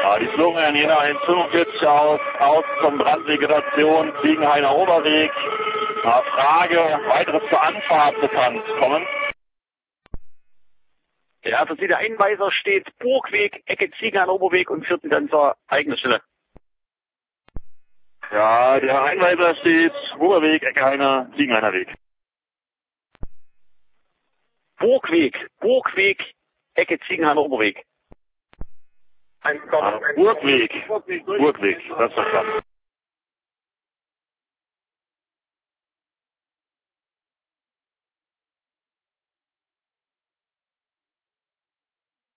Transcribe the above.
Ja, die Flungen Jena 145 aus zum Brandvegetation, Ziegenhainer Oberweg. Frage, weiteres zur Anfahrt bekannt kommen. Ja, für Sie der Einweiser steht Burgweg, Ecke Ziegenhainer Oberweg und führt dann zur eigenen Stelle. Ja, der Einweiser steht Oberweg, Ecke Heiner, Ziegenhainer Weg. Burgweg, Ecke Ziegenhainer Oberweg. Burgweg, das ist verstanden.